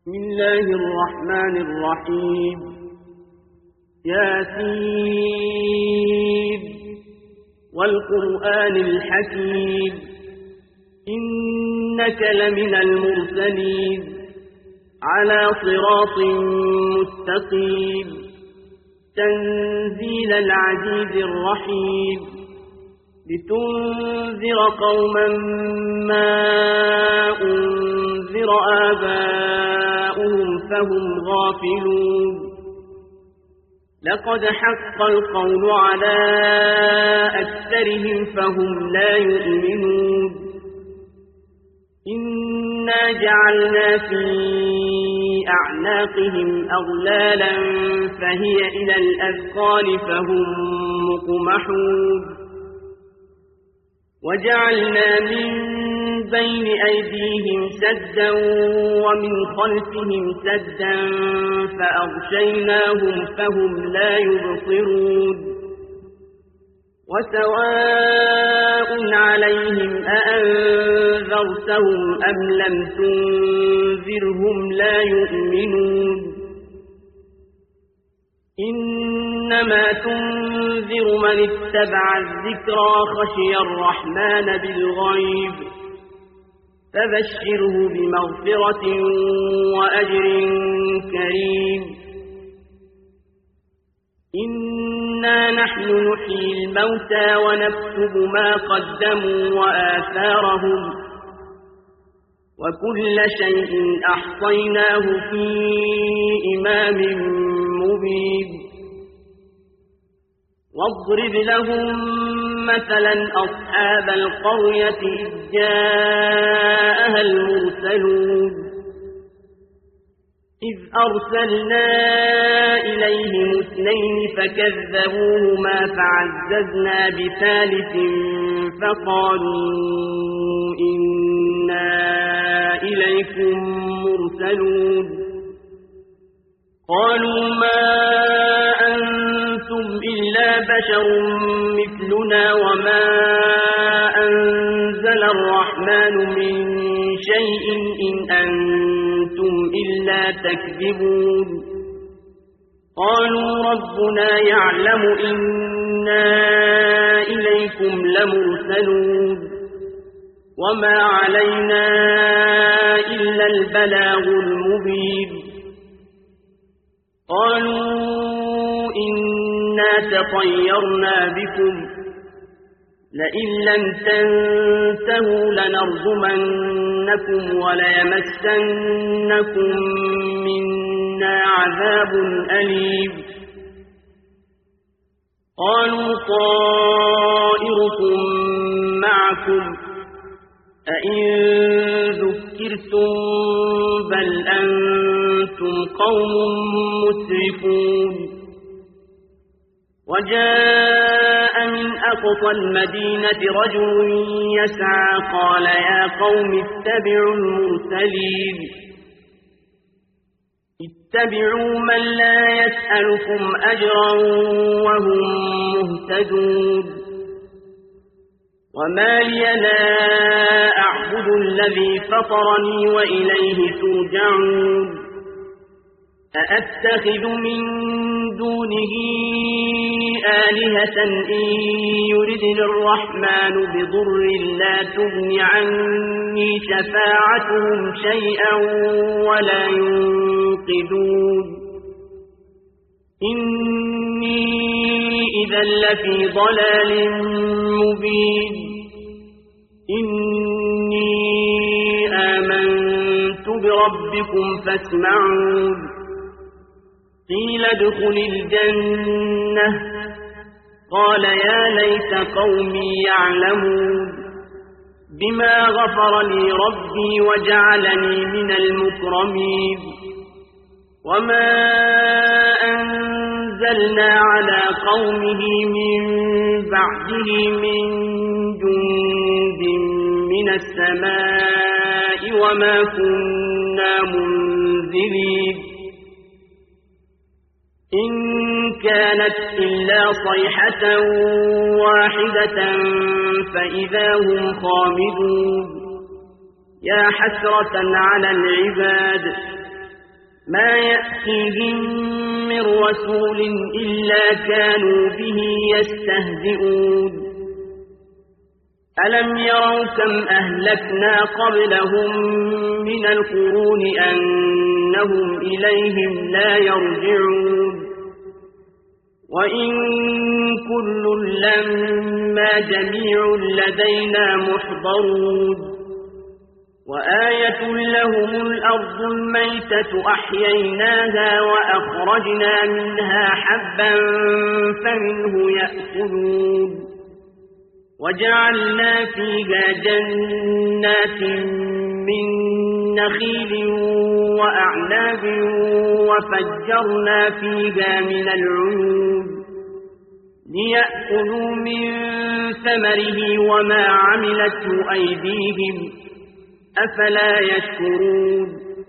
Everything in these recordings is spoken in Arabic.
بسم الله الرحمن الرحيم. ياسين والقرآن الحكيم إنك لمن المرسلين على صراط مستقيم تنزيل العزيز الرحيم لتنذر قوما ما أنذر آباؤهم فهم غافلون لقد حق القول على أكثرهم فهم لا يؤمنون إنا جعلنا في أعناقهم أغلالا فهي إلى الأذقان فهم مقمحون وجعلنا من بين أيديهم سدا ومن خلفهم سدا فأغشيناهم فهم لا يبصرون وسواء عليهم أأنذرتهم أم لم تنذرهم لا يؤمنون إنما تنذر من اتبع الذكرى خشي الرحمن بالغيب فبشره بمغفرة وأجر كريم إنا نحن نحيي الموتى ونكتب ما قدموا وآثارهم وكل شيء أحصيناه في إمام مبين واضرب لهم مثلا أصحاب القرية إذ جاءها المرسلون إذ أرسلنا إليهم اثنين فكذبوهما فعززنا بثالث فقالوا إنا إليكم مرسلون قالوا ما أنتم إلا بشر مثلنا وما أنزل الرحمن من شيء إن أنتم إلا تكذبون قالوا ربنا يعلم إنا إليكم لمرسلون وما علينا إلا البلاغ المبين قالوا إنا تطيرنا بكم لئن لم تنتهوا لنرجمنكم وليمسنكم منا عذاب أليم قالوا طائركم معكم أئن ذكرتم بل أنتم قوم مسرفون وجاء من أقصى المدينة رجل يسعى قال يا قوم اتبعوا المرسلين اتبعوا من لا يسألكم أجرا وهم مهتدون وما لي لا أعبد الذي فطرني وإليه ترجعون أأتخذ من دونه آلهة إن يردني الرحمن بضر لا تغن عني شفاعتهم شيئا ولا ينقذون إني إذا لفي ضلال مبين إني آمنت بربكم فاسمعون قيل ادخل الجنة قال يا ليت قومي يعلمون بما غفر لي ربي وجعلني من المكرمين وما أنزلنا على قومه من بعده من جند من السماء وما كنا منزلين إن كانت إلا صيحة واحدة فإذا هم خامدون يا حسرة على العباد ما يأتيهم من رسول إلا كانوا به يستهزئون ألم يروا كم أهلكنا قبلهم من القرون أنهم إليهم لا يرجعون وإن كل لما جميع لدينا محضرون وآية لهم الأرض الميتة أحييناها وأخرجنا منها حبا فمنه يأكلون وجعلنا فيها جنات من نخيل وأعناب وفجرنا فيها من العيون ليأكلوا من ثمره وما عملته أيديهم أفلا يشكرون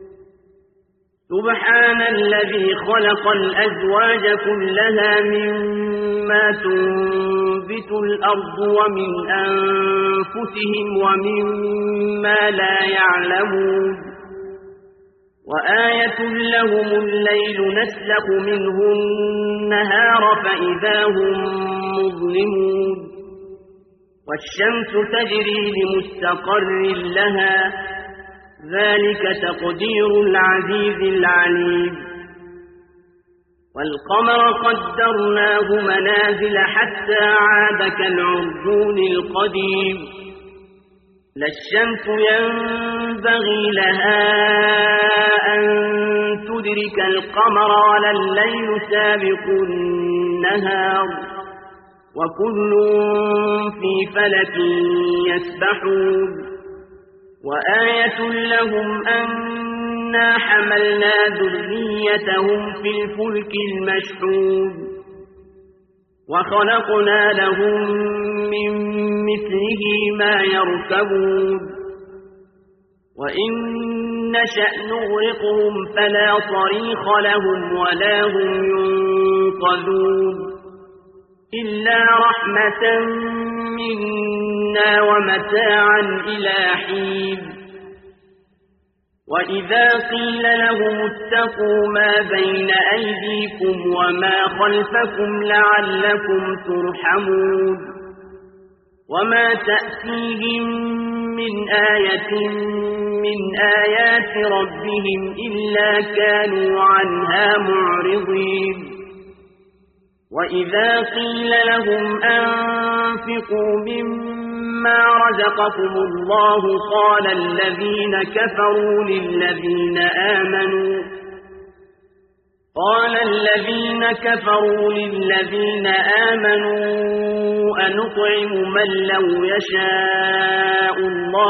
سبحان الذي خلق الأزواج كلها مما تنبت الأرض ومن أنفسهم ومما لا يعلمون وآية لهم الليل نسلخ منه النهار فإذا هم مظلمون والشمس تجري لمستقر لها ذلك تقدير العزيز العليم والقمر قدرناه منازل حتى عاد كالعرجون القديم لا الشمس ينبغي لها أن تدرك القمر ولا الليل سابق النهار وكل في فلك يسبحون وآية لهم أنا حملنا ذريتهم في الفلك المشحون وخلقنا لهم من مثله ما يركبون وإن نشأ نغرقهم فلا صريخ لهم ولا هم ينقذون إلا رحمة منا ومتاعا إلى حين وإذا قيل لهم اتقوا ما بين أيديكم وما خلفكم لعلكم ترحمون وما تأتيهم من آية من آيات ربهم إلا كانوا عنها معرضين وإذا قيل لهم أنفقوا مما رزقكم الله قال الذين كفروا للذين آمنوا أنطعم من لو يشاء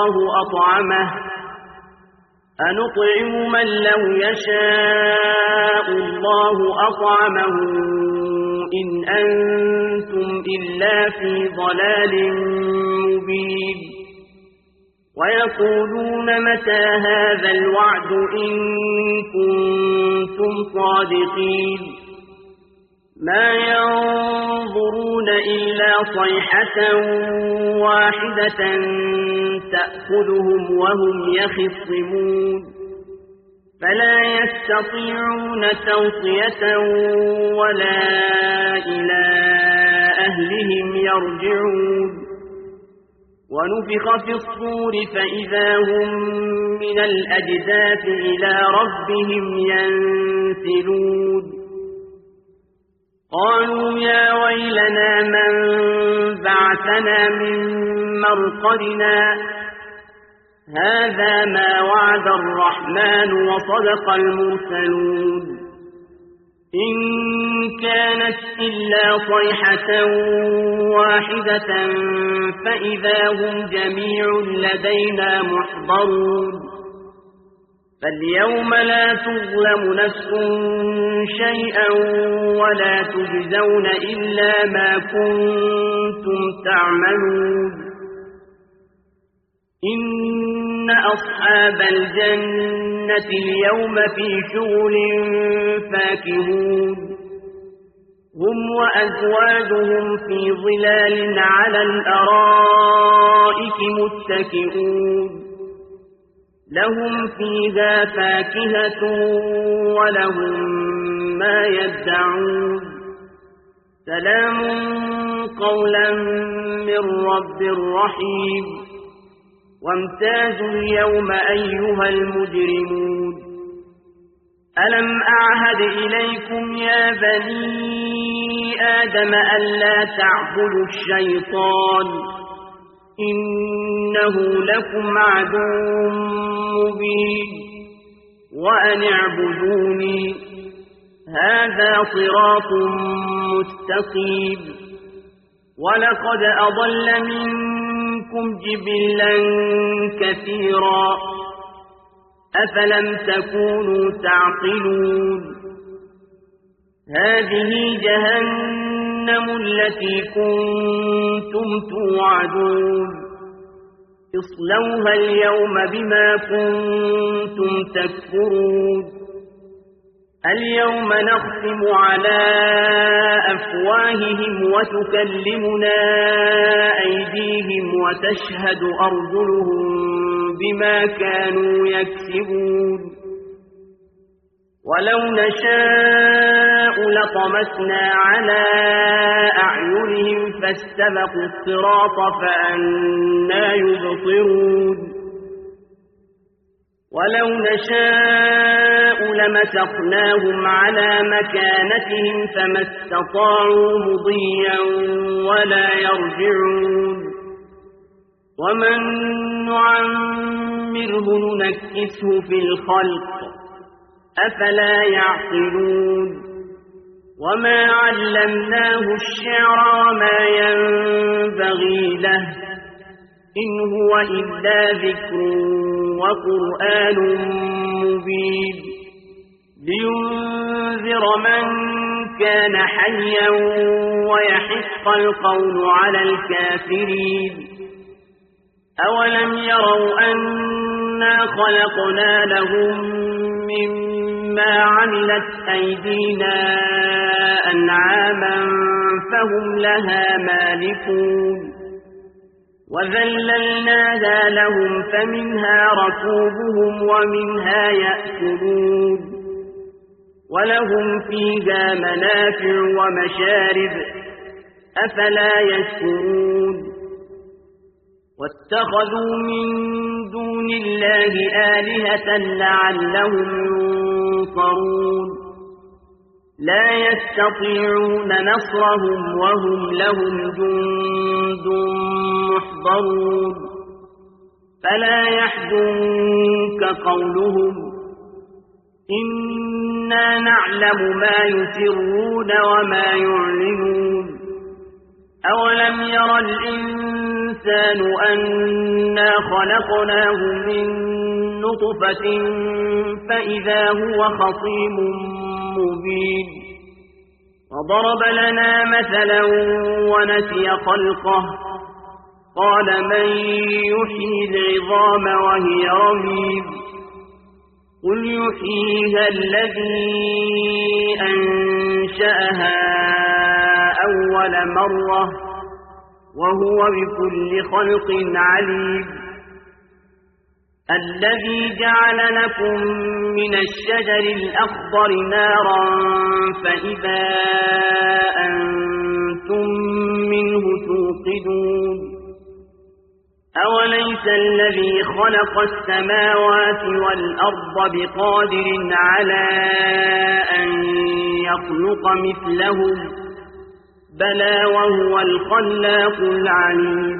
الله أطعمه إن أنتم إلا في ضلال مبين ويقولون متى هذا الوعد إن كنتم صادقين ما ينظرون إلا صيحة واحدة تأخذهم وهم يخصمون فلا يستطيعون توصية ولا إلى أهلهم يرجعون ونفخ في الصور فإذا هم من الأجداث إلى ربهم ينسلون قالوا يا ويلنا من بعثنا من مرقدنا هذا ما وعد الرحمن وصدق المرسلون إن كانت إلا صيحة واحدة فإذا هم جميع لدينا محضرون فاليوم لا تظلم نفس شيئا ولا تجزون إلا ما كنتم تعملون إن أصحاب الجنة اليوم في شغل فاكهون هم وأزواجهم في ظلال على الأرائك متكئون لهم فيها فاكهة ولهم ما يدعون سلام قولا من رب رحيم وامتازوا اليوم أيها المجرمون ألم أعهد إليكم يا بني آدم ألا تعبدوا الشيطان إنه لكم عدو مبين وأن اعبدوني هذا صراط مستقيم ولقد أضل منكم جبلا كثيرا أفلم تكونوا تعقلون هذه جهنم التي كنتم توعدون اصلوها اليوم بما كنتم تكفرون اليوم نختم على أفواههم وتكلمنا أيديهم وتشهد أرجلهم بما كانوا يكسبون ولو نشاء لطمسنا على أعينهم فاستبقوا الصراط فأنى يبصرون ولو نشاء لمسخناهم على مكانتهم فما استطاعوا مضيا ولا يرجعون ومن نعمره ننكسه في الخلق أفلا يعقلون وما علمناه الشعر وما ينبغي له إن هو إلا ذكر وقرآن مبين لينذر من كان حيا ويحق القول على الكافرين أولم يروا أنا خلقنا لهم مما عملت أيدينا أنعاما فهم لها مالكون وذللناها لهم فمنها ركوبهم ومنها يأكلون ولهم فيها منافع ومشارب أفلا يشكرون واتخذوا من دون الله آلهة لعلهم ينصرون لا يستطيعون نصرهم وهم لهم جند محضرون فلا يحزنك قولهم إنا نعلم ما يسرون وما يعلنون أولم ير الإنسان أنا خلقناه من نطفة فإذا هو خصيم مبين وضرب لنا مثلا ونسي خلقه قال من يحيي العظام وهي رميم قل يحييها الذي أنشأها أول مرة وهو بكل خلق عليم الذي جعل لكم من الشجر الأخضر نارا فإذا أنتم منه توقدون أوليس الذي خلق السماوات والأرض بقادر على أن يخلق مثلهم بلى وهو الخلاق العليم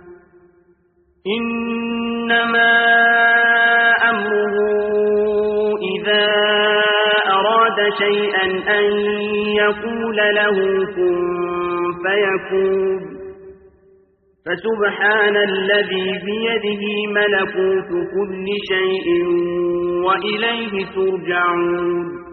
إنما أمره إذا أراد شيئا أن يقول له كن فيكون فسبحان الذي بيده ملكوت كل شيء وإليه ترجعون